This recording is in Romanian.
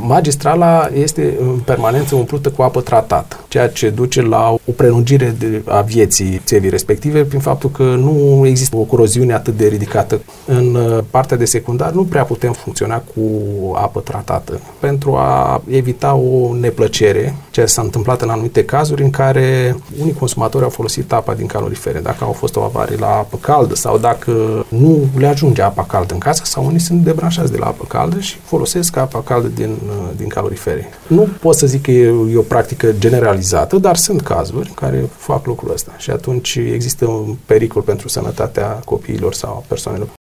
Magistrala este în permanență umplută cu apă tratată, ceea ce duce la o prelungire a vieții țevii respective prin faptul că nu există o coroziune atât de ridicată. În partea de secundar nu prea putem funcționa cu apă tratată pentru a evita o neplăcere, ceea ce s-a întâmplat în anumite cazuri în care unii consumatori au folosit apa din calorifere, dacă au fost o avarie la apă caldă sau dacă nu le ajunge apa caldă în casă sau unii sunt debranșați de la apă caldă și folosesc apa caldă din calorifere. Nu pot să zic că e o practică generalizată, dar sunt cazuri care fac lucrul ăsta și atunci există un pericol pentru sănătatea copiilor sau persoanelor.